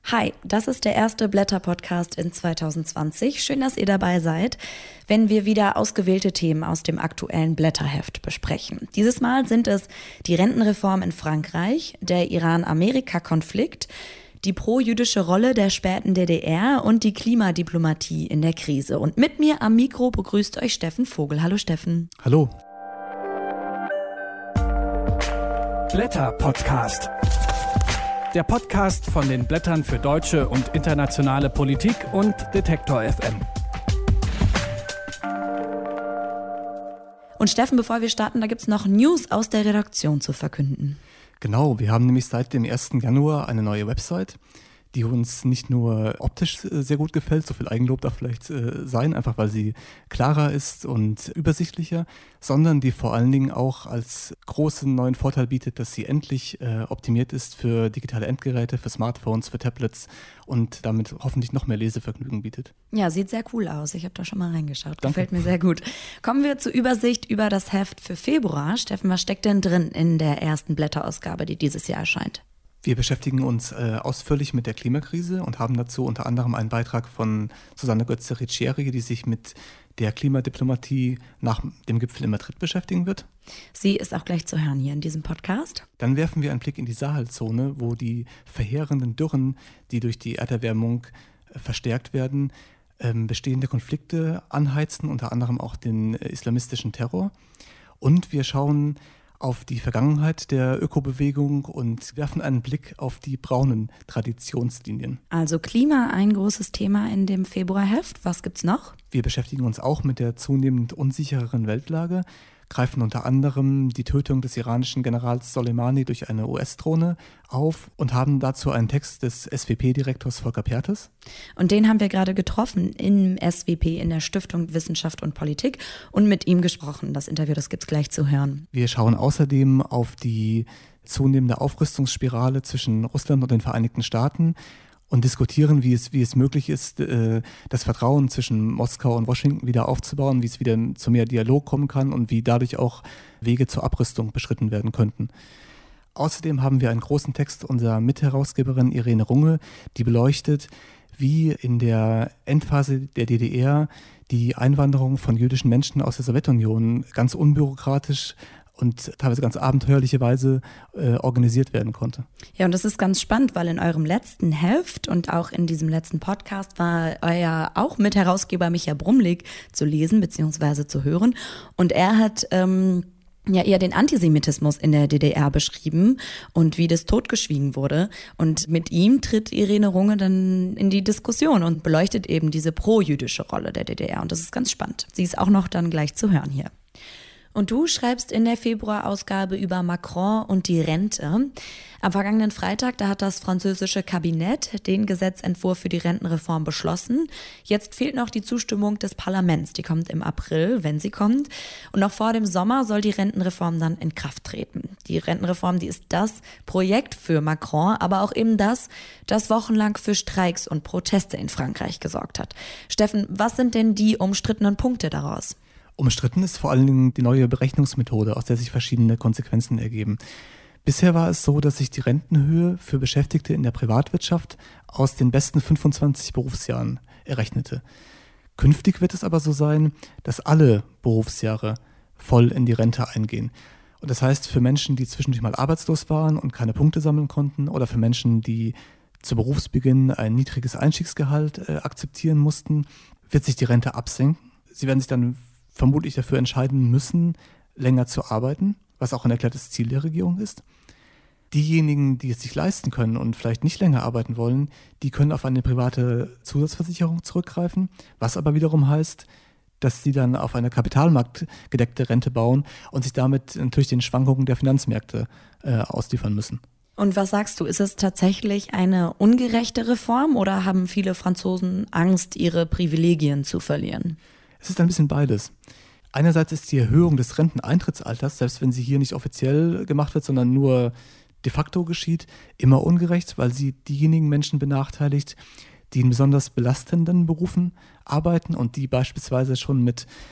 Hi, das ist der erste Blätter-Podcast in 2020. Schön, dass ihr dabei seid, wenn wir wieder ausgewählte Themen aus dem aktuellen Blätterheft besprechen. Dieses Mal sind es die Rentenreform in Frankreich, der Iran-Amerika-Konflikt, die pro-jüdische Rolle der späten DDR und die Klimadiplomatie in der Krise. Und mit mir am Mikro begrüßt euch Steffen Vogel. Hallo Steffen. Hallo. Blätter-Podcast. Der Podcast von den Blättern für deutsche und internationale Politik und Detektor FM. Und Steffen, bevor wir starten, da gibt es noch News aus der Redaktion zu verkünden. Genau, wir haben nämlich seit dem 1. Januar eine neue Website, die uns nicht nur optisch sehr gut gefällt, so viel Eigenlob darf vielleicht sein, einfach weil sie klarer ist und übersichtlicher, sondern die vor allen Dingen auch als großen neuen Vorteil bietet, dass sie endlich optimiert ist für digitale Endgeräte, für Smartphones, für Tablets und damit hoffentlich noch mehr Lesevergnügen bietet. Ja, sieht sehr cool aus. Ich habe da schon mal reingeschaut. Danke. Gefällt mir sehr gut. Kommen wir zur Übersicht über das Heft für Februar. Steffen, was steckt denn drin in der ersten Blätterausgabe, die dieses Jahr erscheint? Wir beschäftigen uns ausführlich mit der Klimakrise und haben dazu unter anderem einen Beitrag von Susanne Götze-Riccieri, die sich mit der Klimadiplomatie nach dem Gipfel in Madrid beschäftigen wird. Sie ist auch gleich zu hören hier in diesem Podcast. Dann werfen wir einen Blick in die Sahelzone, wo die verheerenden Dürren, die durch die Erderwärmung verstärkt werden, bestehende Konflikte anheizen, unter anderem auch den islamistischen Terror. Und wir schauen auf die Vergangenheit der Ökobewegung und werfen einen Blick auf die braunen Traditionslinien. Also Klima, ein großes Thema in dem Februarheft. Was gibt's noch? Wir beschäftigen uns auch mit der zunehmend unsichereren Weltlage, greifen unter anderem die Tötung des iranischen Generals Soleimani durch eine US-Drohne auf und haben dazu einen Text des SWP-Direktors Volker Perthes. Und den haben wir gerade getroffen im SWP, in der Stiftung Wissenschaft und Politik und mit ihm gesprochen. Das Interview, das gibt's gleich zu hören. Wir schauen außerdem auf die zunehmende Aufrüstungsspirale zwischen Russland und den Vereinigten Staaten und diskutieren, wie es möglich ist, das Vertrauen zwischen Moskau und Washington wieder aufzubauen, wie es wieder zu mehr Dialog kommen kann und wie dadurch auch Wege zur Abrüstung beschritten werden könnten. Außerdem haben wir einen großen Text unserer Mitherausgeberin Irene Runge, die beleuchtet, wie in der Endphase der DDR die Einwanderung von jüdischen Menschen aus der Sowjetunion ganz unbürokratisch und teilweise ganz abenteuerliche Weise organisiert werden konnte. Ja, und das ist ganz spannend, weil in eurem letzten Heft und auch in diesem letzten Podcast war euer auch Mitherausgeber Micha Brumlik zu lesen bzw. zu hören. Und er hat eher den Antisemitismus in der DDR beschrieben und wie das totgeschwiegen wurde. Und mit ihm tritt Irene Runge dann in die Diskussion und beleuchtet eben diese pro-jüdische Rolle der DDR. Und das ist ganz spannend. Sie ist auch noch dann gleich zu hören hier. Und du schreibst in der Februarausgabe über Macron und die Rente. Am vergangenen Freitag, da hat das französische Kabinett den Gesetzentwurf für die Rentenreform beschlossen. Jetzt fehlt noch die Zustimmung des Parlaments. Die kommt im April, wenn sie kommt. Und noch vor dem Sommer soll die Rentenreform dann in Kraft treten. Die Rentenreform, die ist das Projekt für Macron, aber auch eben das wochenlang für Streiks und Proteste in Frankreich gesorgt hat. Steffen, was sind denn die umstrittenen Punkte daraus? Umstritten ist vor allen Dingen die neue Berechnungsmethode, aus der sich verschiedene Konsequenzen ergeben. Bisher war es so, dass sich die Rentenhöhe für Beschäftigte in der Privatwirtschaft aus den besten 25 Berufsjahren errechnete. Künftig wird es aber so sein, dass alle Berufsjahre voll in die Rente eingehen. Und das heißt, für Menschen, die zwischendurch mal arbeitslos waren und keine Punkte sammeln konnten oder für Menschen, die zu Berufsbeginn ein niedriges Einstiegsgehalt akzeptieren mussten, wird sich die Rente absenken. Sie werden sich dann vermutlich dafür entscheiden müssen, länger zu arbeiten, was auch ein erklärtes Ziel der Regierung ist. Diejenigen, die es sich leisten können und vielleicht nicht länger arbeiten wollen, die können auf eine private Zusatzversicherung zurückgreifen, was aber wiederum heißt, dass sie dann auf eine kapitalmarktgedeckte Rente bauen und sich damit natürlich den Schwankungen der Finanzmärkte ausliefern müssen. Und was sagst du, ist es tatsächlich eine ungerechte Reform oder haben viele Franzosen Angst, ihre Privilegien zu verlieren? Es ist ein bisschen beides. Einerseits ist die Erhöhung des Renteneintrittsalters, selbst wenn sie hier nicht offiziell gemacht wird, sondern nur de facto geschieht, immer ungerecht, weil sie diejenigen Menschen benachteiligt, die in besonders belastenden Berufen arbeiten und die beispielsweise schon mit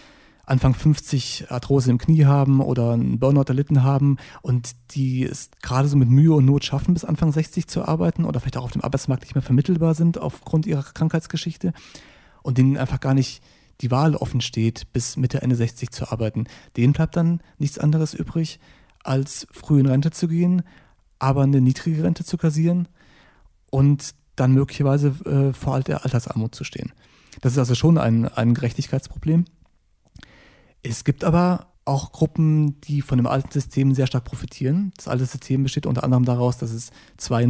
Anfang 50 Arthrose im Knie haben oder einen Burnout erlitten haben und die es gerade so mit Mühe und Not schaffen, bis Anfang 60 zu arbeiten oder vielleicht auch auf dem Arbeitsmarkt nicht mehr vermittelbar sind aufgrund ihrer Krankheitsgeschichte und denen einfach gar nicht die Wahl offen steht, bis Mitte, Ende 60 zu arbeiten. Denen bleibt dann nichts anderes übrig, als früh in Rente zu gehen, aber eine niedrige Rente zu kassieren und dann möglicherweise vor der Altersarmut zu stehen. Das ist also schon ein Gerechtigkeitsproblem. Es gibt aber auch Gruppen, die von dem alten System sehr stark profitieren. Das alte System besteht unter anderem daraus, dass es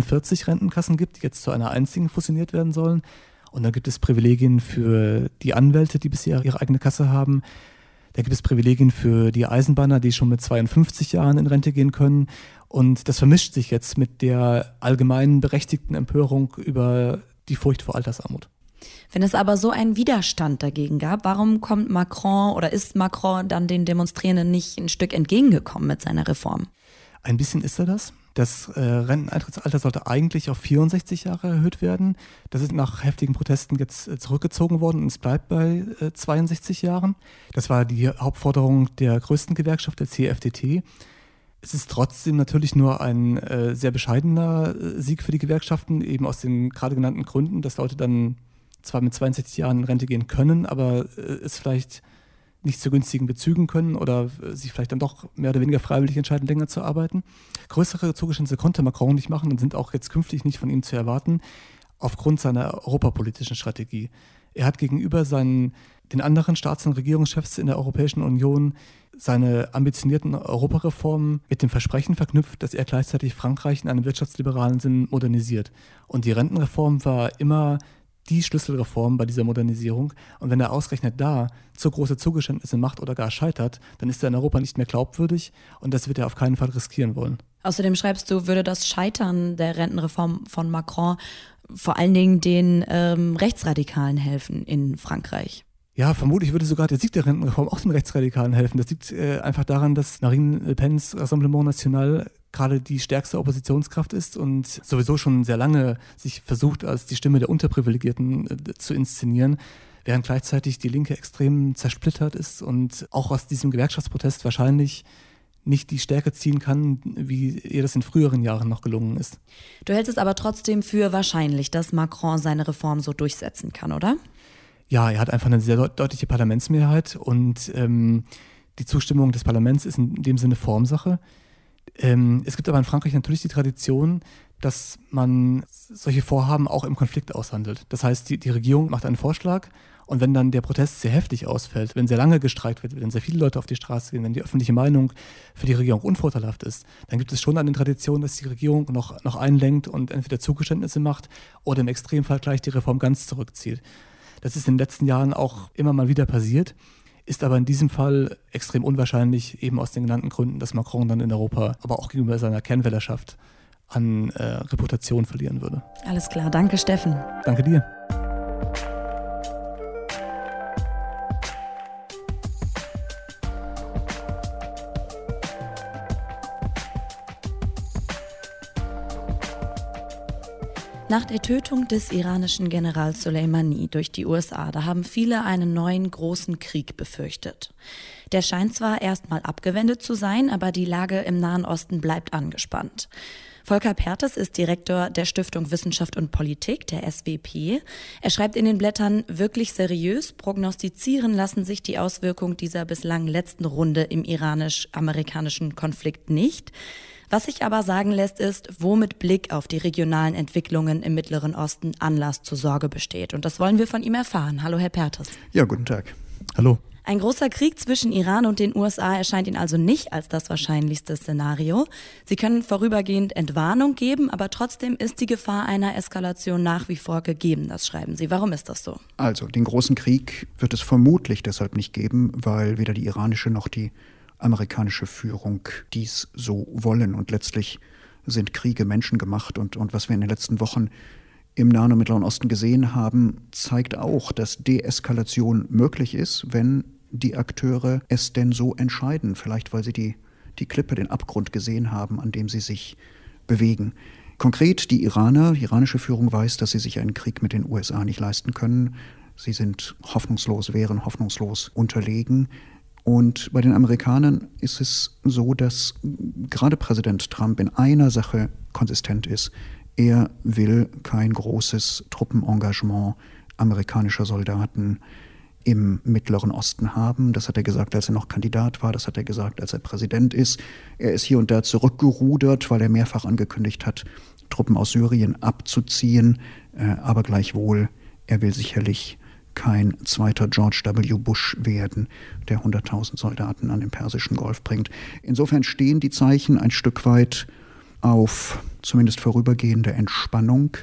42 Rentenkassen gibt, die jetzt zu einer einzigen fusioniert werden sollen. Und dann gibt es Privilegien für die Anwälte, die bisher ihre eigene Kasse haben. Da gibt es Privilegien für die Eisenbahner, die schon mit 52 Jahren in Rente gehen können. Und das vermischt sich jetzt mit der allgemeinen berechtigten Empörung über die Furcht vor Altersarmut. Wenn es aber so einen Widerstand dagegen gab, warum kommt Macron oder ist Macron dann den Demonstrierenden nicht ein Stück entgegengekommen mit seiner Reform? Ein bisschen ist er das. Das Renteneintrittsalter sollte eigentlich auf 64 Jahre erhöht werden. Das ist nach heftigen Protesten jetzt zurückgezogen worden und es bleibt bei 62 Jahren. Das war die Hauptforderung der größten Gewerkschaft, der CFDT. Es ist trotzdem natürlich nur ein sehr bescheidener Sieg für die Gewerkschaften, eben aus den gerade genannten Gründen, dass Leute dann zwar mit 62 Jahren in Rente gehen können, aber es vielleicht nicht zu günstigen Bezügen können oder sich vielleicht dann doch mehr oder weniger freiwillig entscheiden, länger zu arbeiten. Größere Zugeständnisse konnte Macron nicht machen und sind auch jetzt künftig nicht von ihm zu erwarten, aufgrund seiner europapolitischen Strategie. Er hat gegenüber den anderen Staats- und Regierungschefs in der Europäischen Union seine ambitionierten Europareformen mit dem Versprechen verknüpft, dass er gleichzeitig Frankreich in einem wirtschaftsliberalen Sinn modernisiert. Und die Rentenreform war immer die Schlüsselreform bei dieser Modernisierung. Und wenn er ausgerechnet da zu große Zugeständnisse macht oder gar scheitert, dann ist er in Europa nicht mehr glaubwürdig und das wird er auf keinen Fall riskieren wollen. Außerdem schreibst du, würde das Scheitern der Rentenreform von Macron vor allen Dingen den Rechtsradikalen helfen in Frankreich. Ja, vermutlich würde sogar der Sieg der Rentenreform auch den Rechtsradikalen helfen. Das liegt einfach daran, dass Marine Le Pens Rassemblement National gerade die stärkste Oppositionskraft ist und sowieso schon sehr lange sich versucht, als die Stimme der Unterprivilegierten zu inszenieren, während gleichzeitig die Linke extrem zersplittert ist und auch aus diesem Gewerkschaftsprotest wahrscheinlich nicht die Stärke ziehen kann, wie ihr das in früheren Jahren noch gelungen ist. Du hältst es aber trotzdem für wahrscheinlich, dass Macron seine Reform so durchsetzen kann, oder? Ja, er hat einfach eine sehr deutliche Parlamentsmehrheit und die Zustimmung des Parlaments ist in dem Sinne Formsache. Es gibt aber in Frankreich natürlich die Tradition, dass man solche Vorhaben auch im Konflikt aushandelt. Das heißt, die Regierung macht einen Vorschlag und wenn dann der Protest sehr heftig ausfällt, wenn sehr lange gestreikt wird, wenn sehr viele Leute auf die Straße gehen, wenn die öffentliche Meinung für die Regierung unvorteilhaft ist, dann gibt es schon eine Tradition, dass die Regierung noch einlenkt und entweder Zugeständnisse macht oder im Extremfall gleich die Reform ganz zurückzieht. Das ist in den letzten Jahren auch immer mal wieder passiert, ist aber in diesem Fall extrem unwahrscheinlich, eben aus den genannten Gründen, dass Macron dann in Europa, aber auch gegenüber seiner Kernwählerschaft an Reputation verlieren würde. Alles klar, danke Steffen. Danke dir. Nach der Tötung des iranischen Generals Soleimani durch die USA, da haben viele einen neuen großen Krieg befürchtet. Der scheint zwar erstmal abgewendet zu sein, aber die Lage im Nahen Osten bleibt angespannt. Volker Perthes ist Direktor der Stiftung Wissenschaft und Politik, der SWP. Er schreibt in den Blättern, wirklich seriös prognostizieren lassen sich die Auswirkungen dieser bislang letzten Runde im iranisch-amerikanischen Konflikt nicht. Was sich aber sagen lässt, ist, wo mit Blick auf die regionalen Entwicklungen im Mittleren Osten Anlass zur Sorge besteht. Und das wollen wir von ihm erfahren. Hallo, Herr Perthes. Ja, guten Tag. Hallo. Ein großer Krieg zwischen Iran und den USA erscheint Ihnen also nicht als das wahrscheinlichste Szenario. Sie können vorübergehend Entwarnung geben, aber trotzdem ist die Gefahr einer Eskalation nach wie vor gegeben. Das schreiben Sie. Warum ist das so? Also, den großen Krieg wird es vermutlich deshalb nicht geben, weil weder die iranische noch die amerikanische Führung dies so wollen. Und letztlich sind Kriege menschengemacht. Und was wir in den letzten Wochen im Nahen und Mittleren Osten gesehen haben, zeigt auch, dass Deeskalation möglich ist, wenn die Akteure es denn so entscheiden. Vielleicht, weil sie die Klippe, den Abgrund gesehen haben, an dem sie sich bewegen. Konkret die iranische Führung weiß, dass sie sich einen Krieg mit den USA nicht leisten können. Sie sind hoffnungslos, wären hoffnungslos unterlegen. Und bei den Amerikanern ist es so, dass gerade Präsident Trump in einer Sache konsistent ist. Er will kein großes Truppenengagement amerikanischer Soldaten im Mittleren Osten haben. Das hat er gesagt, als er noch Kandidat war. Das hat er gesagt, als er Präsident ist. Er ist hier und da zurückgerudert, weil er mehrfach angekündigt hat, Truppen aus Syrien abzuziehen. Aber gleichwohl, er will sicherlich kein zweiter George W. Bush werden, der 100.000 Soldaten an den Persischen Golf bringt. Insofern stehen die Zeichen ein Stück weit auf zumindest vorübergehende Entspannung.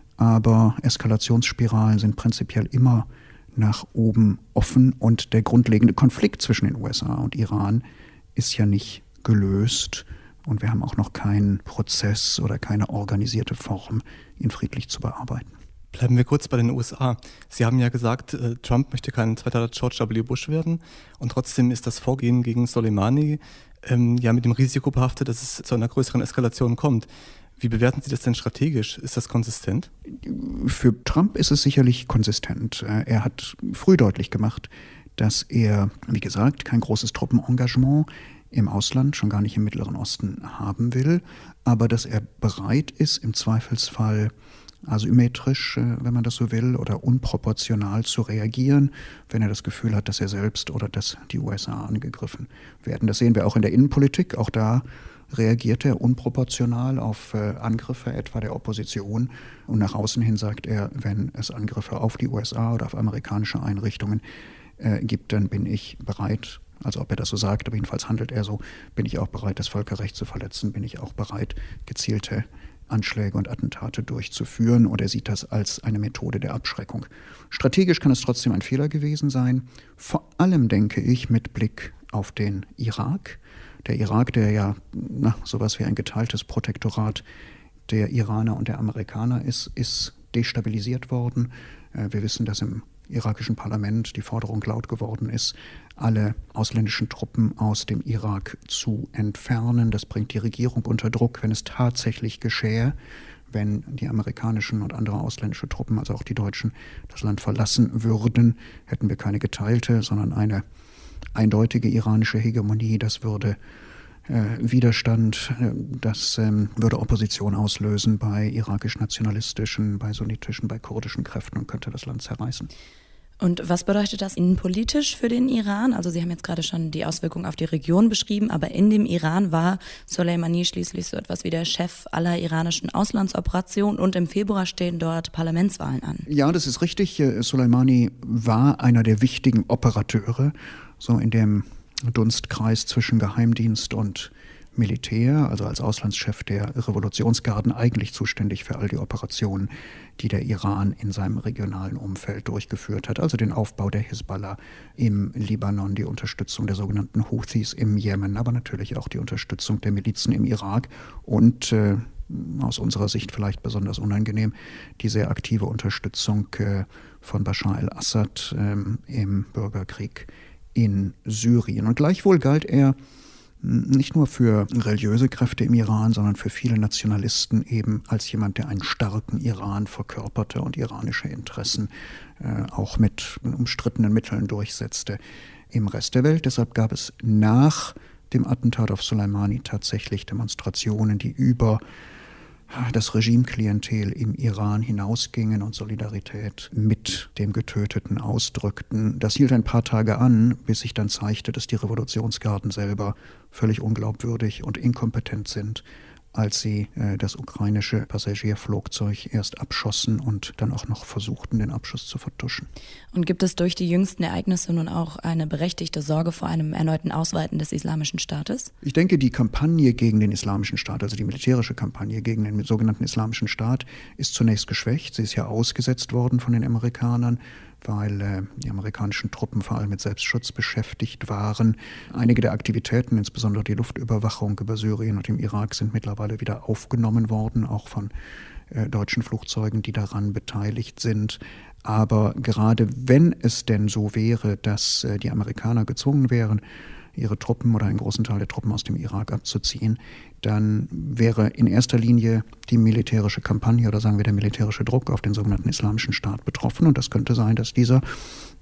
Aber Eskalationsspiralen sind prinzipiell immer nach oben offen und der grundlegende Konflikt zwischen den USA und Iran ist ja nicht gelöst und wir haben auch noch keinen Prozess oder keine organisierte Form, ihn friedlich zu bearbeiten. Bleiben wir kurz bei den USA. Sie haben ja gesagt, Trump möchte kein zweiter George W. Bush werden und trotzdem ist das Vorgehen gegen Soleimani ja mit dem Risiko behaftet, dass es zu einer größeren Eskalation kommt. Wie bewerten Sie das denn strategisch? Ist das konsistent? Für Trump ist es sicherlich konsistent. Er hat früh deutlich gemacht, dass er, wie gesagt, kein großes Truppenengagement im Ausland, schon gar nicht im Mittleren Osten haben will, aber dass er bereit ist, im Zweifelsfall asymmetrisch, wenn man das so will, oder unproportional zu reagieren, wenn er das Gefühl hat, dass er selbst oder dass die USA angegriffen werden. Das sehen wir auch in der Innenpolitik. Auch da reagiert er unproportional auf Angriffe etwa der Opposition. Und nach außen hin sagt er, wenn es Angriffe auf die USA oder auf amerikanische Einrichtungen gibt, dann bin ich bereit, also ob er das so sagt, aber jedenfalls handelt er so, bin ich auch bereit, das Völkerrecht zu verletzen, bin ich auch bereit, gezielte Anschläge und Attentate durchzuführen, und er sieht das als eine Methode der Abschreckung. Strategisch kann es trotzdem ein Fehler gewesen sein, vor allem denke ich mit Blick auf den Irak. Der Irak, der ja sowas wie ein geteiltes Protektorat der Iraner und der Amerikaner ist destabilisiert worden. Wir wissen, dass im irakischen Parlament die Forderung laut geworden ist, alle ausländischen Truppen aus dem Irak zu entfernen. Das bringt die Regierung unter Druck, wenn es tatsächlich geschähe, wenn die amerikanischen und andere ausländische Truppen, also auch die Deutschen, das Land verlassen würden, hätten wir keine geteilte, sondern eine eindeutige iranische Hegemonie. Das würde Widerstand, das würde Opposition auslösen bei irakisch-nationalistischen, bei sunnitischen, bei kurdischen Kräften und könnte das Land zerreißen. Und was bedeutet das innenpolitisch für den Iran? Also Sie haben jetzt gerade schon die Auswirkungen auf die Region beschrieben, aber in dem Iran war Soleimani schließlich so etwas wie der Chef aller iranischen Auslandsoperationen und im Februar stehen dort Parlamentswahlen an. Ja, das ist richtig. Soleimani war einer der wichtigen Operateure, so in dem Dunstkreis zwischen Geheimdienst und Militär, also als Auslandschef der Revolutionsgarden eigentlich zuständig für all die Operationen, die der Iran in seinem regionalen Umfeld durchgeführt hat, also den Aufbau der Hisbollah im Libanon, die Unterstützung der sogenannten Houthis im Jemen, aber natürlich auch die Unterstützung der Milizen im Irak und aus unserer Sicht vielleicht besonders unangenehm, die sehr aktive Unterstützung von Bashar al-Assad im Bürgerkrieg in Syrien. Und gleichwohl galt er nicht nur für religiöse Kräfte im Iran, sondern für viele Nationalisten eben als jemand, der einen starken Iran verkörperte und iranische Interessen auch mit umstrittenen Mitteln durchsetzte im Rest der Welt. Deshalb gab es nach dem Attentat auf Soleimani tatsächlich Demonstrationen, die über das Regimeklientel im Iran hinausgingen und Solidarität mit dem Getöteten ausdrückten. Das hielt ein paar Tage an, bis sich dann zeigte, dass die Revolutionsgarden selber völlig unglaubwürdig und inkompetent sind, als sie das ukrainische Passagierflugzeug erst abschossen und dann auch noch versuchten, den Abschuss zu vertuschen. Und gibt es durch die jüngsten Ereignisse nun auch eine berechtigte Sorge vor einem erneuten Ausweiten des Islamischen Staates? Ich denke, die Kampagne gegen den Islamischen Staat, also die militärische Kampagne gegen den sogenannten Islamischen Staat, ist zunächst geschwächt. Sie ist ja ausgesetzt worden von den Amerikanern, weil die amerikanischen Truppen vor allem mit Selbstschutz beschäftigt waren. Einige der Aktivitäten, insbesondere die Luftüberwachung über Syrien und im Irak, sind mittlerweile wieder aufgenommen worden, auch von deutschen Flugzeugen, die daran beteiligt sind. Aber gerade wenn es denn so wäre, dass die Amerikaner gezwungen wären, ihre Truppen oder einen großen Teil der Truppen aus dem Irak abzuziehen, dann wäre in erster Linie die militärische Kampagne oder sagen wir der militärische Druck auf den sogenannten Islamischen Staat betroffen. Und das könnte sein, dass dieser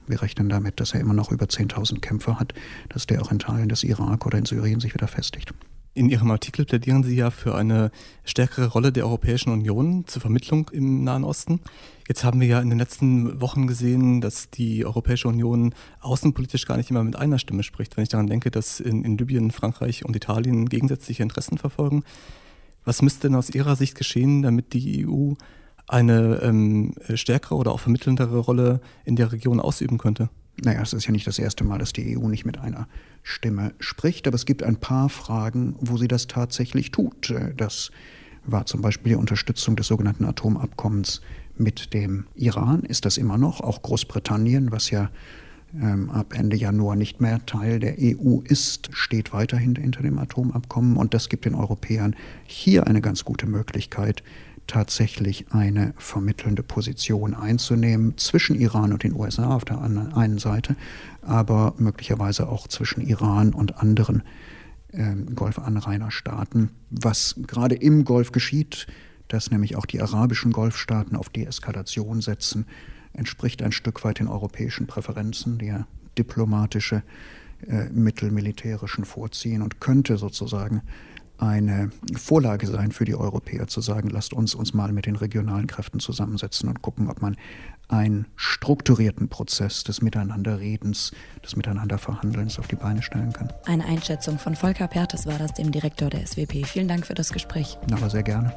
Wir rechnen damit, dass er immer noch über 10.000 Kämpfer hat, dass der auch in Teilen des Irak oder in Syrien sich wieder festigt. In Ihrem Artikel plädieren Sie ja für eine stärkere Rolle der Europäischen Union zur Vermittlung im Nahen Osten. Jetzt haben wir ja in den letzten Wochen gesehen, dass die Europäische Union außenpolitisch gar nicht immer mit einer Stimme spricht. Wenn ich daran denke, dass in Libyen, Frankreich und Italien gegensätzliche Interessen verfolgen. Was müsste denn aus Ihrer Sicht geschehen, damit die EU eine stärkere oder auch vermittelndere Rolle in der Region ausüben könnte? Naja, es ist ja nicht das erste Mal, dass die EU nicht mit einer Stimme spricht, aber es gibt ein paar Fragen, wo sie das tatsächlich tut. Das war zum Beispiel die Unterstützung des sogenannten Atomabkommens mit dem Iran. Ist das immer noch? Auch Großbritannien, was ja ab Ende Januar nicht mehr Teil der EU ist, steht weiterhin hinter dem Atomabkommen. Und das gibt den Europäern hier eine ganz gute Möglichkeit, tatsächlich eine vermittelnde Position einzunehmen zwischen Iran und den USA auf der einen Seite, aber möglicherweise auch zwischen Iran und anderen Golfanrainerstaaten. Was gerade im Golf geschieht, dass nämlich auch die arabischen Golfstaaten auf Deeskalation setzen, entspricht ein Stück weit den europäischen Präferenzen, die ja diplomatische Mittel militärischen vorziehen und könnte sozusagen eine Vorlage sein für die Europäer, zu sagen, lasst uns mal mit den regionalen Kräften zusammensetzen und gucken, ob man einen strukturierten Prozess des Miteinanderredens, des Miteinanderverhandelns auf die Beine stellen kann. Eine Einschätzung von Volker Perthes war das, dem Direktor der SWP. Vielen Dank für das Gespräch. Aber sehr gerne.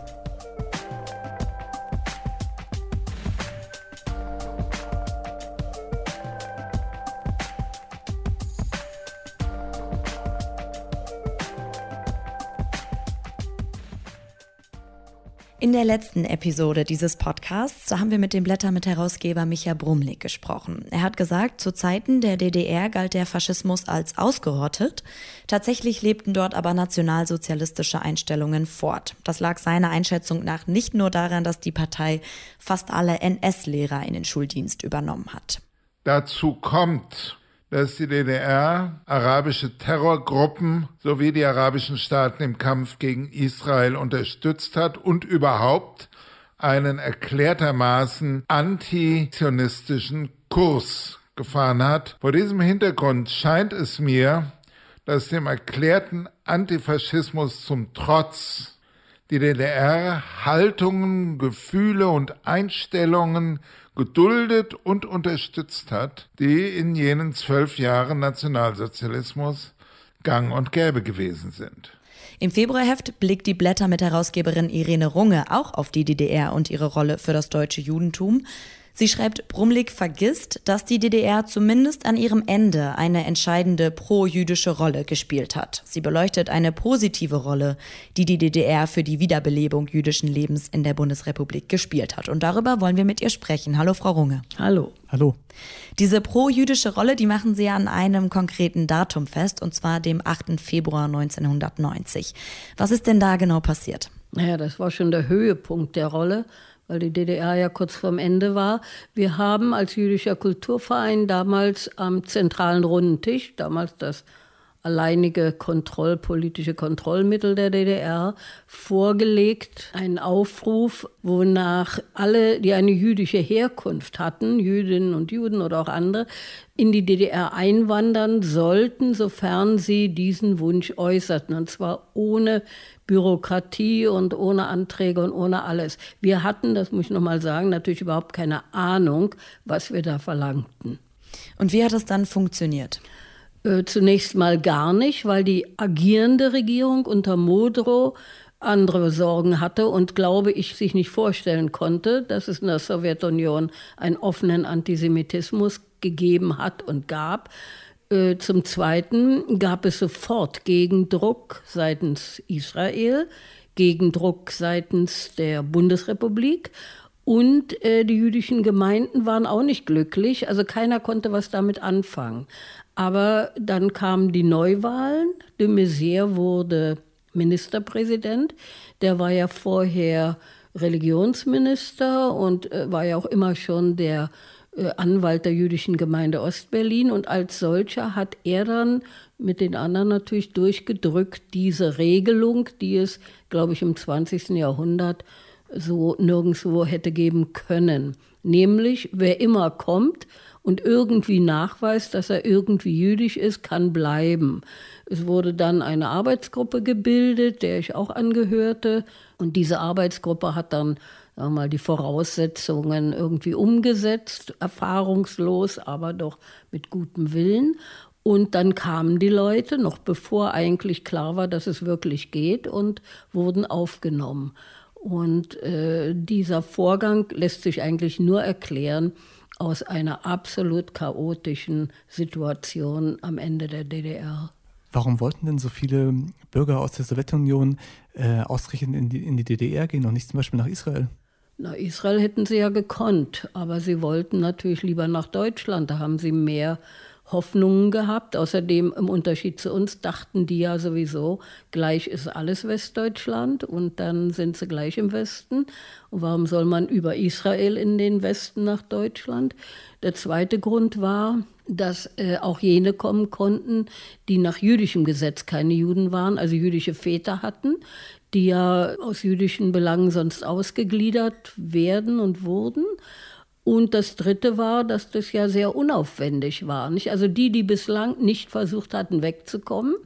In der letzten Episode dieses Podcasts haben wir mit dem Blätter-Mitherausgeber Micha Brumlik gesprochen. Er hat gesagt, zu Zeiten der DDR galt der Faschismus als ausgerottet. Tatsächlich lebten dort aber nationalsozialistische Einstellungen fort. Das lag seiner Einschätzung nach nicht nur daran, dass die Partei fast alle NS-Lehrer in den Schuldienst übernommen hat. Dazu kommt, dass die DDR arabische Terrorgruppen sowie die arabischen Staaten im Kampf gegen Israel unterstützt hat und überhaupt einen erklärtermaßen antizionistischen Kurs gefahren hat. Vor diesem Hintergrund scheint es mir, dass dem erklärten Antifaschismus zum Trotz die DDR Haltungen, Gefühle und Einstellungen geduldet und unterstützt hat, die in jenen 12 Jahren Nationalsozialismus gang und gäbe gewesen sind. Im Februarheft blickt die Blätter-Mitherausgeberin Irene Runge auch auf die DDR und ihre Rolle für das deutsche Judentum. Sie schreibt, Brumlik vergisst, dass die DDR zumindest an ihrem Ende eine entscheidende pro-jüdische Rolle gespielt hat. Sie beleuchtet eine positive Rolle, die die DDR für die Wiederbelebung jüdischen Lebens in der Bundesrepublik gespielt hat. Und darüber wollen wir mit ihr sprechen. Hallo, Frau Runge. Hallo. Hallo. Diese pro-jüdische Rolle, die machen Sie an einem konkreten Datum fest, und zwar dem 8. Februar 1990. Was ist denn da genau passiert? Naja, das war schon der Höhepunkt der Rolle, weil die DDR ja kurz vorm Ende war. Wir haben als jüdischer Kulturverein damals am zentralen runden Tisch, damals das alleinige politische Kontrollmittel der DDR, vorgelegt, einen Aufruf, wonach alle, die eine jüdische Herkunft hatten, Jüdinnen und Juden oder auch andere, in die DDR einwandern sollten, sofern sie diesen Wunsch äußerten. Und zwar ohne Bürokratie und ohne Anträge und ohne alles. Wir hatten, das muss ich nochmal sagen, natürlich überhaupt keine Ahnung, was wir da verlangten. Und wie hat es dann funktioniert? Zunächst mal gar nicht, weil die agierende Regierung unter Modrow andere Sorgen hatte und, glaube ich, sich nicht vorstellen konnte, dass es in der Sowjetunion einen offenen Antisemitismus gegeben hat und gab. Zum Zweiten gab es sofort Gegendruck seitens Israel, Gegendruck seitens der Bundesrepublik. Und die jüdischen Gemeinden waren auch nicht glücklich, also keiner konnte was damit anfangen. Aber dann kamen die Neuwahlen, de Maizière wurde Ministerpräsident, der war ja vorher Religionsminister und war ja auch immer schon der Anwalt der jüdischen Gemeinde Ostberlin, und als solcher hat er dann mit den anderen natürlich durchgedrückt, diese Regelung, die es, glaube ich, im 20. Jahrhundert so nirgendwo hätte geben können. Nämlich, wer immer kommt und irgendwie nachweist, dass er irgendwie jüdisch ist, kann bleiben. Es wurde dann eine Arbeitsgruppe gebildet, der ich auch angehörte. Und diese Arbeitsgruppe hat dann, sagen wir mal, die Voraussetzungen irgendwie umgesetzt, erfahrungslos, aber doch mit gutem Willen. Und dann kamen die Leute, noch bevor eigentlich klar war, dass es wirklich geht, und wurden aufgenommen. Und dieser Vorgang lässt sich eigentlich nur erklären aus einer absolut chaotischen Situation am Ende der DDR. Warum wollten denn so viele Bürger aus der Sowjetunion ausgerechnet in die DDR gehen und nicht zum Beispiel nach Israel? Na, Israel hätten sie ja gekonnt, aber sie wollten natürlich lieber nach Deutschland. Da haben sie mehr Hoffnungen gehabt. Außerdem, im Unterschied zu uns, dachten die ja sowieso, gleich ist alles Westdeutschland und dann sind sie gleich im Westen. Und warum soll man über Israel in den Westen nach Deutschland? Der zweite Grund war, dass auch jene kommen konnten, die nach jüdischem Gesetz keine Juden waren, also jüdische Väter hatten, die ja aus jüdischen Belangen sonst ausgegliedert werden und wurden. Und das Dritte war, dass das ja sehr unaufwendig war. Nicht? Also die bislang nicht versucht hatten, wegzukommen,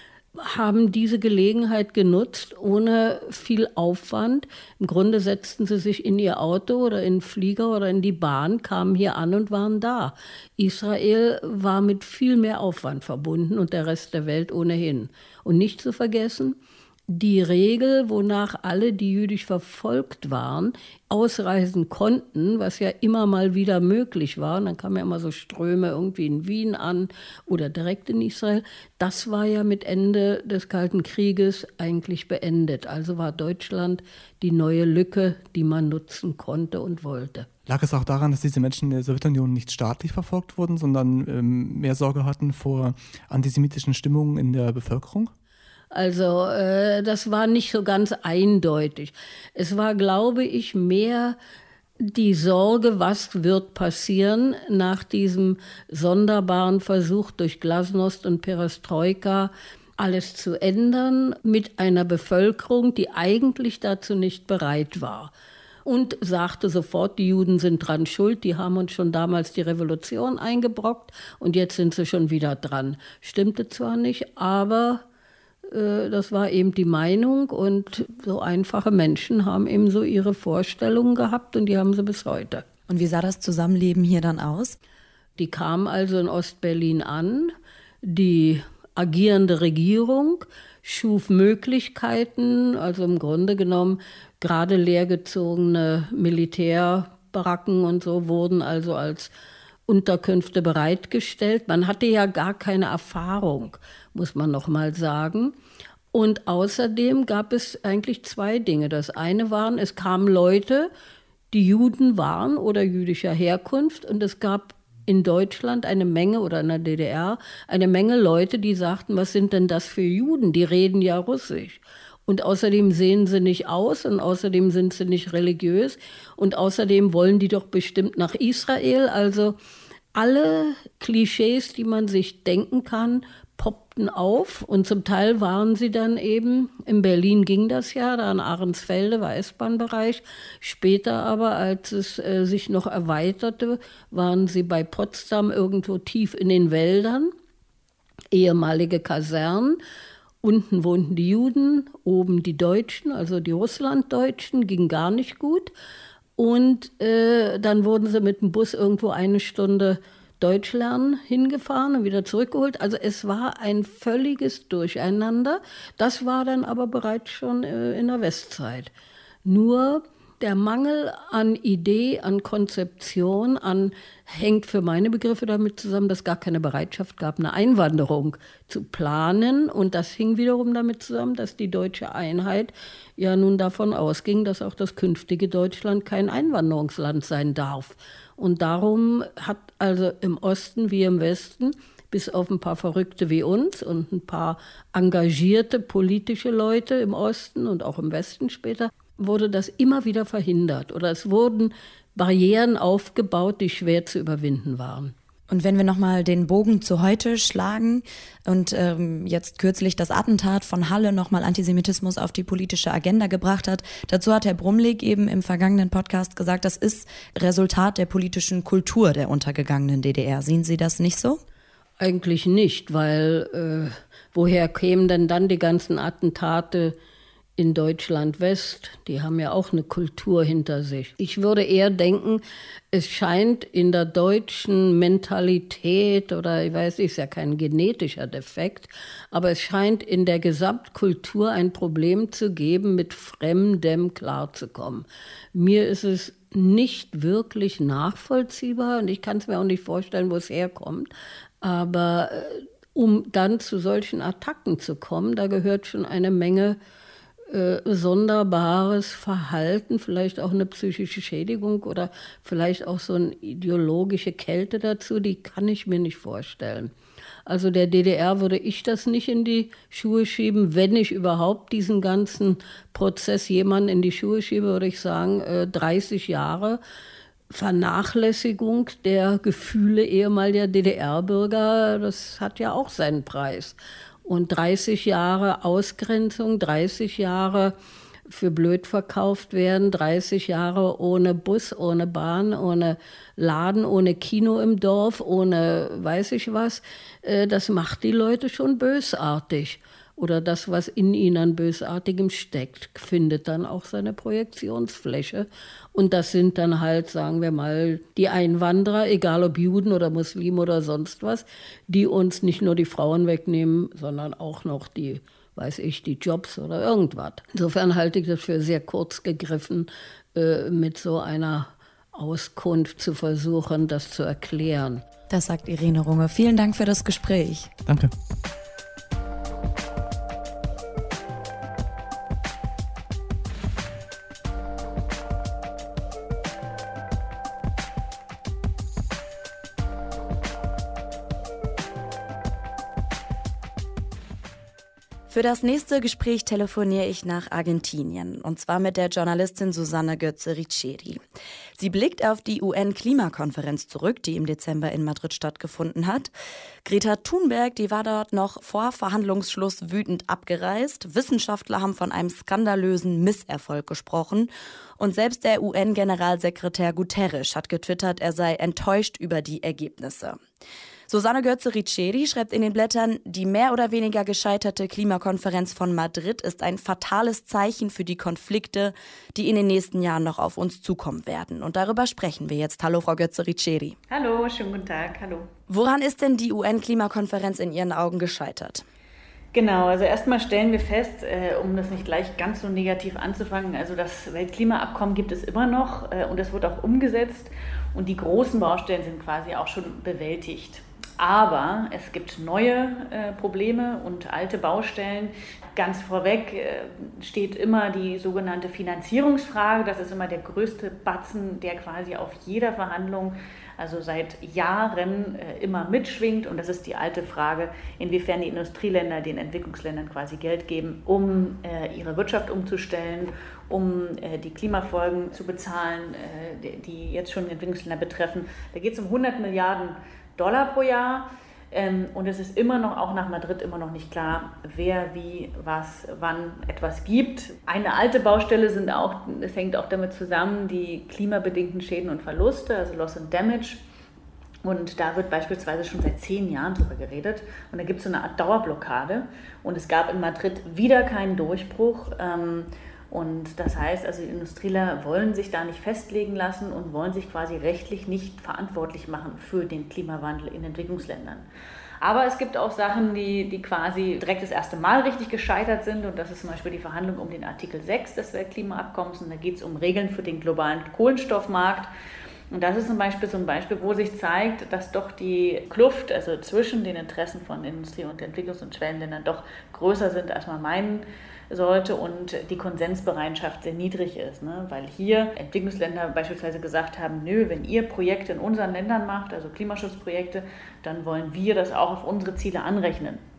haben diese Gelegenheit genutzt, ohne viel Aufwand. Im Grunde setzten sie sich in ihr Auto oder in den Flieger oder in die Bahn, kamen hier an und waren da. Israel war mit viel mehr Aufwand verbunden und der Rest der Welt ohnehin. Und nicht zu vergessen, die Regel, wonach alle, die jüdisch verfolgt waren, ausreisen konnten, was ja immer mal wieder möglich war, und dann kamen ja immer so Ströme irgendwie in Wien an oder direkt in Israel, das war ja mit Ende des Kalten Krieges eigentlich beendet. Also war Deutschland die neue Lücke, die man nutzen konnte und wollte. Lag es auch daran, dass diese Menschen in der Sowjetunion nicht staatlich verfolgt wurden, sondern mehr Sorge hatten vor antisemitischen Stimmungen in der Bevölkerung? Also das war nicht so ganz eindeutig. Es war, glaube ich, mehr die Sorge, was wird passieren nach diesem sonderbaren Versuch durch Glasnost und Perestroika, alles zu ändern mit einer Bevölkerung, die eigentlich dazu nicht bereit war. Und sagte sofort, die Juden sind dran schuld, die haben uns schon damals die Revolution eingebrockt und jetzt sind sie schon wieder dran. Stimmte zwar nicht, aber das war eben die Meinung, und so einfache Menschen haben eben so ihre Vorstellungen gehabt und die haben sie bis heute. Und wie sah das Zusammenleben hier dann aus? Die kamen also in Ostberlin an. Die agierende Regierung schuf Möglichkeiten, also im Grunde genommen gerade leergezogene Militärbaracken und so wurden also als Unterkünfte bereitgestellt. Man hatte ja gar keine Erfahrung, muss man noch mal sagen. Und außerdem gab es eigentlich zwei Dinge. Das eine waren, es kamen Leute, die Juden waren oder jüdischer Herkunft, und es gab in Deutschland eine Menge, oder in der DDR, eine Menge Leute, die sagten, was sind denn das für Juden? Die reden ja Russisch. Und außerdem sehen sie nicht aus und außerdem sind sie nicht religiös und außerdem wollen die doch bestimmt nach Israel. Also alle Klischees, die man sich denken kann, poppten auf und zum Teil waren sie dann eben, in Berlin ging das ja, da in Ahrensfelde war S-Bahn-Bereich, später aber, als es sich noch erweiterte, waren sie bei Potsdam irgendwo tief in den Wäldern, ehemalige Kasernen. Unten wohnten die Juden, oben die Deutschen, also die Russlanddeutschen, ging gar nicht gut. Und dann wurden sie mit dem Bus irgendwo eine Stunde Deutsch lernen hingefahren und wieder zurückgeholt. Also es war ein völliges Durcheinander. Das war dann aber bereits schon in der Westzeit. Nur der Mangel an Idee, an Konzeption, hängt für meine Begriffe damit zusammen, dass gar keine Bereitschaft gab, eine Einwanderung zu planen. Und das hing wiederum damit zusammen, dass die deutsche Einheit ja nun davon ausging, dass auch das künftige Deutschland kein Einwanderungsland sein darf. Und darum hat also im Osten wie im Westen, bis auf ein paar Verrückte wie uns und ein paar engagierte politische Leute im Osten und auch im Westen später, wurde das immer wieder verhindert oder es wurden Barrieren aufgebaut, die schwer zu überwinden waren. Und wenn wir nochmal den Bogen zu heute schlagen und jetzt kürzlich das Attentat von Halle nochmal Antisemitismus auf die politische Agenda gebracht hat, dazu hat Herr Brumlik eben im vergangenen Podcast gesagt, das ist Resultat der politischen Kultur der untergegangenen DDR. Sehen Sie das nicht so? Eigentlich nicht, weil woher kämen denn dann die ganzen Attentate in Deutschland West? Die haben ja auch eine Kultur hinter sich. Ich würde eher denken, es scheint in der deutschen Mentalität, oder ich weiß, ist ja kein genetischer Defekt, aber es scheint in der Gesamtkultur ein Problem zu geben, mit Fremdem klarzukommen. Mir ist es nicht wirklich nachvollziehbar und ich kann es mir auch nicht vorstellen, wo es herkommt. Aber um dann zu solchen Attacken zu kommen, da gehört schon eine Menge sonderbares Verhalten, vielleicht auch eine psychische Schädigung oder vielleicht auch so eine ideologische Kälte dazu, die kann ich mir nicht vorstellen. Also der DDR würde ich das nicht in die Schuhe schieben. Wenn ich überhaupt diesen ganzen Prozess jemanden in die Schuhe schiebe, würde ich sagen, 30 Jahre Vernachlässigung der Gefühle ehemaliger DDR-Bürger, das hat ja auch seinen Preis. Und 30 Jahre Ausgrenzung, 30 Jahre für blöd verkauft werden, 30 Jahre ohne Bus, ohne Bahn, ohne Laden, ohne Kino im Dorf, ohne weiß ich was, das macht die Leute schon bösartig. Oder das, was in ihnen an Bösartigem steckt, findet dann auch seine Projektionsfläche. Und das sind dann halt, sagen wir mal, die Einwanderer, egal ob Juden oder Muslim oder sonst was, die uns nicht nur die Frauen wegnehmen, sondern auch noch die, weiß ich, die Jobs oder irgendwas. Insofern halte ich das für sehr kurz gegriffen, mit so einer Auskunft zu versuchen, das zu erklären. Das sagt Irene Runge. Vielen Dank für das Gespräch. Danke. Für das nächste Gespräch telefoniere ich nach Argentinien, und zwar mit der Journalistin Susanne Götze-Riccieri. Sie blickt auf die UN-Klimakonferenz zurück, die im Dezember in Madrid stattgefunden hat. Greta Thunberg, die war dort noch vor Verhandlungsschluss wütend abgereist. Wissenschaftler haben von einem skandalösen Misserfolg gesprochen. Und selbst der UN-Generalsekretär Guterres hat getwittert, er sei enttäuscht über die Ergebnisse. Susanne Götze-Riccieri schreibt in den Blättern, die mehr oder weniger gescheiterte Klimakonferenz von Madrid ist ein fatales Zeichen für die Konflikte, die in den nächsten Jahren noch auf uns zukommen werden. Und darüber sprechen wir jetzt. Hallo, Frau Götze-Riccieri. Hallo, schönen guten Tag. Hallo. Woran ist denn die UN-Klimakonferenz in Ihren Augen gescheitert? Genau, also erstmal stellen wir fest, um das nicht gleich ganz so negativ anzufangen, also das Weltklimaabkommen gibt es immer noch und es wird auch umgesetzt und die großen Baustellen sind quasi auch schon bewältigt. Aber es gibt neue Probleme und alte Baustellen. Ganz vorweg steht immer die sogenannte Finanzierungsfrage. Das ist immer der größte Batzen, der quasi auf jeder Verhandlung, also seit Jahren immer mitschwingt. Und das ist die alte Frage, inwiefern die Industrieländer den Entwicklungsländern quasi Geld geben, um ihre Wirtschaft umzustellen, um die Klimafolgen zu bezahlen, die jetzt schon Entwicklungsländer betreffen. Da geht es um 100 Milliarden Dollar pro Jahr und es ist immer noch, auch nach Madrid, immer noch nicht klar, wer, wie, was, wann etwas gibt. Eine alte Baustelle sind auch, es hängt auch damit zusammen, die klimabedingten Schäden und Verluste, also Loss and Damage. Und da wird beispielsweise schon seit 10 Jahren drüber geredet und da gibt es so eine Art Dauerblockade und es gab in Madrid wieder keinen Durchbruch. Und das heißt, also die Industrieländer wollen sich da nicht festlegen lassen und wollen sich quasi rechtlich nicht verantwortlich machen für den Klimawandel in Entwicklungsländern. Aber es gibt auch Sachen, die quasi direkt das erste Mal richtig gescheitert sind. Und das ist zum Beispiel die Verhandlung um den Artikel 6 des Weltklimaabkommens. Und da geht es um Regeln für den globalen Kohlenstoffmarkt. Und das ist zum Beispiel wo sich zeigt, dass doch die Kluft, also zwischen den Interessen von Industrie- und Entwicklungs- und Schwellenländern doch größer sind, als man meinen sollte und die Konsensbereitschaft sehr niedrig ist, ne? Weil hier Entwicklungsländer beispielsweise gesagt haben, nö, wenn ihr Projekte in unseren Ländern macht, also Klimaschutzprojekte, dann wollen wir das auch auf unsere Ziele anrechnen.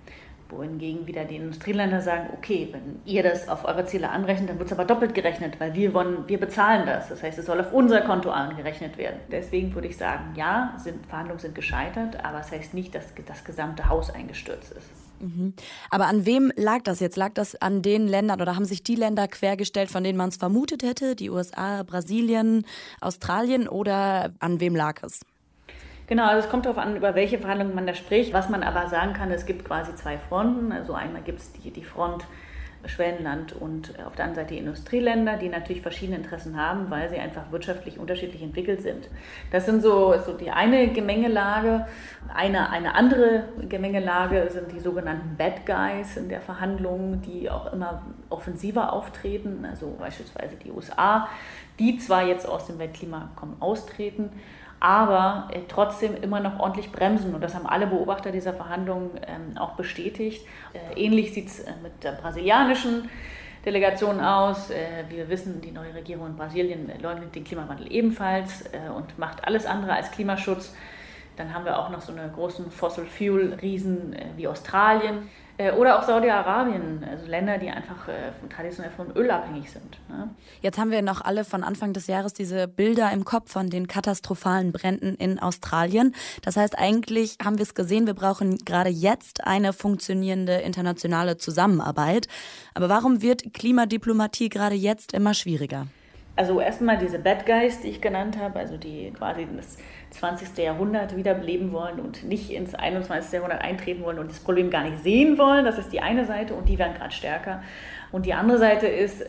Wohingegen wieder die Industrieländer sagen, okay, wenn ihr das auf eure Ziele anrechnet, dann wird es aber doppelt gerechnet, weil wir bezahlen das. Das heißt, es soll auf unser Konto angerechnet werden. Deswegen würde ich sagen, ja, Verhandlungen sind gescheitert, aber es heißt nicht, dass das gesamte Haus eingestürzt ist. Aber an wem lag das jetzt? Lag das an den Ländern oder haben sich die Länder quergestellt, von denen man es vermutet hätte? Die USA, Brasilien, Australien oder an wem lag es? Genau, also es kommt darauf an, über welche Verhandlungen man da spricht. Was man aber sagen kann, es gibt quasi zwei Fronten. Also einmal gibt es die Front Schwellenland und auf der anderen Seite die Industrieländer, die natürlich verschiedene Interessen haben, weil sie einfach wirtschaftlich unterschiedlich entwickelt sind. Das sind so die eine Gemengelage. Eine andere Gemengelage sind die sogenannten Bad Guys in der Verhandlung, die auch immer offensiver auftreten. Also beispielsweise die USA, die zwar jetzt aus dem Weltklimaabkommen austreten, aber trotzdem immer noch ordentlich bremsen. Und das haben alle Beobachter dieser Verhandlungen auch bestätigt. Ähnlich sieht es mit der brasilianischen Delegation aus. Wir wissen, die neue Regierung in Brasilien leugnet den Klimawandel ebenfalls und macht alles andere als Klimaschutz. Dann haben wir auch noch so eine großen Fossil-Fuel-Riesen wie Australien. Oder auch Saudi-Arabien, also Länder, die einfach traditionell vom Öl abhängig sind. Ne? Jetzt haben wir noch alle von Anfang des Jahres diese Bilder im Kopf von den katastrophalen Bränden in Australien. Das heißt, eigentlich haben wir es gesehen, wir brauchen gerade jetzt eine funktionierende internationale Zusammenarbeit. Aber warum wird Klimadiplomatie gerade jetzt immer schwieriger? Also erstmal diese Bad Guys, die ich genannt habe, also die quasi das 20. Jahrhundert wiederbeleben wollen und nicht ins 21. Jahrhundert eintreten wollen und das Problem gar nicht sehen wollen. Das ist die eine Seite und die werden gerade stärker. Und die andere Seite ist,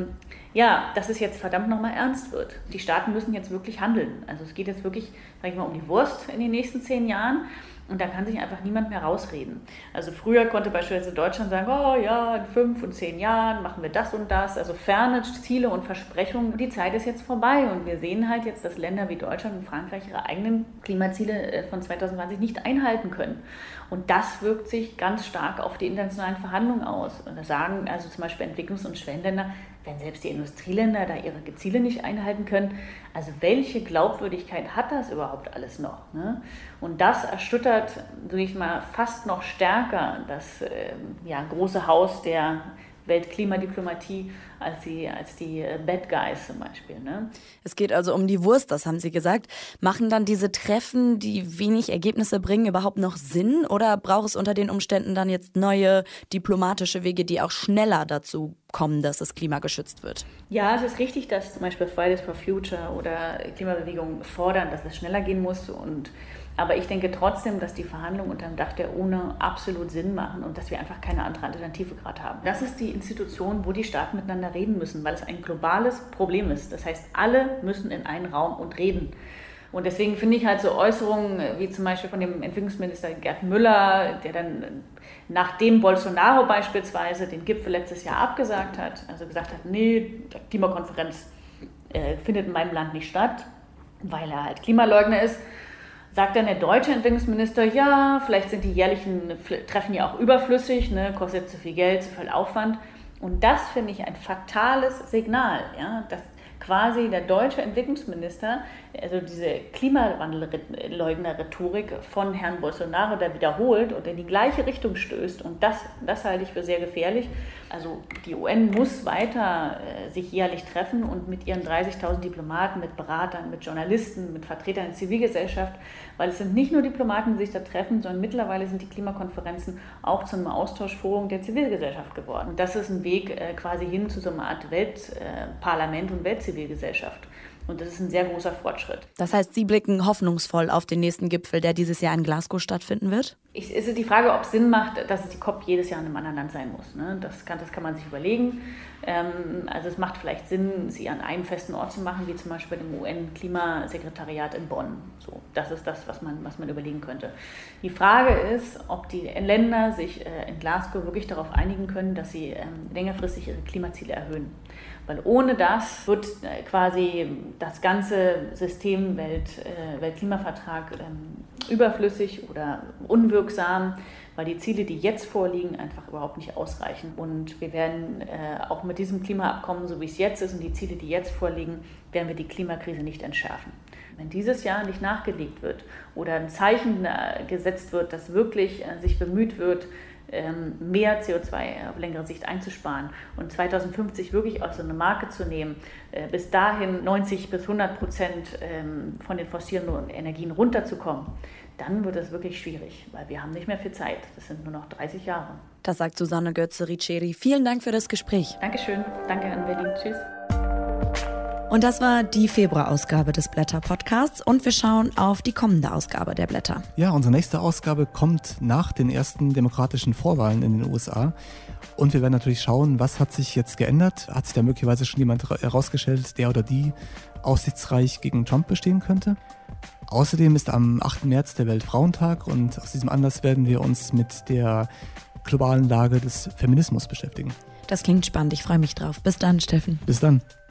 dass es jetzt verdammt nochmal ernst wird. Die Staaten müssen jetzt wirklich handeln. Also es geht jetzt wirklich, sag ich mal, um die Wurst in den nächsten 10 Jahren. Und da kann sich einfach niemand mehr rausreden. Also früher konnte beispielsweise Deutschland sagen, oh ja, in 5 und 10 Jahren machen wir das und das. Also ferne Ziele und Versprechungen. Die Zeit ist jetzt vorbei und wir sehen halt jetzt, dass Länder wie Deutschland und Frankreich ihre eigenen Klimaziele von 2020 nicht einhalten können. Und das wirkt sich ganz stark auf die internationalen Verhandlungen aus. Und da sagen also zum Beispiel Entwicklungs- und Schwellenländer, wenn selbst die Industrieländer da ihre Ziele nicht einhalten können, also welche Glaubwürdigkeit hat das überhaupt alles noch? Ne? Und das erschüttert, sage ich mal, fast noch stärker das große Haus der Weltklimadiplomatie als die Bad Guys zum Beispiel. Ne? Es geht also um die Wurst, das haben Sie gesagt. Machen dann diese Treffen, die wenig Ergebnisse bringen, überhaupt noch Sinn? Oder braucht es unter den Umständen dann jetzt neue diplomatische Wege, die auch schneller dazu kommen, dass das Klima geschützt wird? Ja, es ist richtig, dass zum Beispiel Fridays for Future oder Klimabewegungen fordern, dass es schneller gehen muss. Aber ich denke trotzdem, dass die Verhandlungen unter dem Dach der UNO absolut Sinn machen und dass wir einfach keine andere Alternative gerade haben. Das ist die Institution, wo die Staaten miteinander reden müssen, weil es ein globales Problem ist. Das heißt, alle müssen in einen Raum und reden. Und deswegen finde ich halt so Äußerungen wie zum Beispiel von dem Entwicklungsminister Gerd Müller, der dann nachdem Bolsonaro beispielsweise den Gipfel letztes Jahr abgesagt hat, also gesagt hat, nee, die Klimakonferenz findet in meinem Land nicht statt, weil er halt Klimaleugner ist, sagt dann der deutsche Entwicklungsminister, ja, vielleicht sind die jährlichen Treffen ja auch überflüssig, ne, kostet zu viel Geld, zu viel Aufwand. Und das finde ich ein fatales Signal, ja, dass quasi der deutsche Entwicklungsminister, also diese Klimawandelleugner-Rhetorik von Herrn Bolsonaro da wiederholt und in die gleiche Richtung stößt. Und das halte ich für sehr gefährlich. Also die UN muss weiter sich jährlich treffen und mit ihren 30.000 Diplomaten, mit Beratern, mit Journalisten, mit Vertretern der Zivilgesellschaft, weil es sind nicht nur Diplomaten, die sich da treffen, sondern mittlerweile sind die Klimakonferenzen auch zu einem Austauschforum der Zivilgesellschaft geworden. Und das ist ein Weg quasi hin zu so einer Art Weltparlament und Weltzivilgesellschaft. Und das ist ein sehr großer Fortschritt. Das heißt, Sie blicken hoffnungsvoll auf den nächsten Gipfel, der dieses Jahr in Glasgow stattfinden wird? Es ist die Frage, ob es Sinn macht, dass die COP jedes Jahr in einem anderen Land sein muss. Ne? Das kann man sich überlegen. Also es macht vielleicht Sinn, sie an einem festen Ort zu machen, wie zum Beispiel bei dem UN-Klimasekretariat in Bonn. So, das ist das, was man überlegen könnte. Die Frage ist, ob die Länder sich in Glasgow wirklich darauf einigen können, dass sie längerfristig ihre Klimaziele erhöhen. Weil ohne das wird quasi das ganze System Weltklimavertrag überflüssig oder unwirksam, weil die Ziele, die jetzt vorliegen, einfach überhaupt nicht ausreichen. Und wir werden auch mit diesem Klimaabkommen, so wie es jetzt ist und die Ziele, die jetzt vorliegen, werden wir die Klimakrise nicht entschärfen. Wenn dieses Jahr nicht nachgelegt wird oder ein Zeichen gesetzt wird, dass wirklich sich bemüht wird, mehr CO2 auf längere Sicht einzusparen und 2050 wirklich auch so eine Marke zu nehmen, bis dahin 90-100% von den fossilen Energien runterzukommen, dann wird es wirklich schwierig, weil wir haben nicht mehr viel Zeit. Das sind nur noch 30 Jahre. Das sagt Susanne Götze-Riccieri. Vielen Dank für das Gespräch. Dankeschön. Danke an Berlin. Tschüss. Und das war die Februarausgabe des Blätter-Podcasts und wir schauen auf die kommende Ausgabe der Blätter. Ja, unsere nächste Ausgabe kommt nach den ersten demokratischen Vorwahlen in den USA und wir werden natürlich schauen, was hat sich jetzt geändert? Hat sich da möglicherweise schon jemand herausgestellt, der oder die aussichtsreich gegen Trump bestehen könnte? Außerdem ist am 8. März der Weltfrauentag und aus diesem Anlass werden wir uns mit der globalen Lage des Feminismus beschäftigen. Das klingt spannend, ich freue mich drauf. Bis dann, Steffen. Bis dann.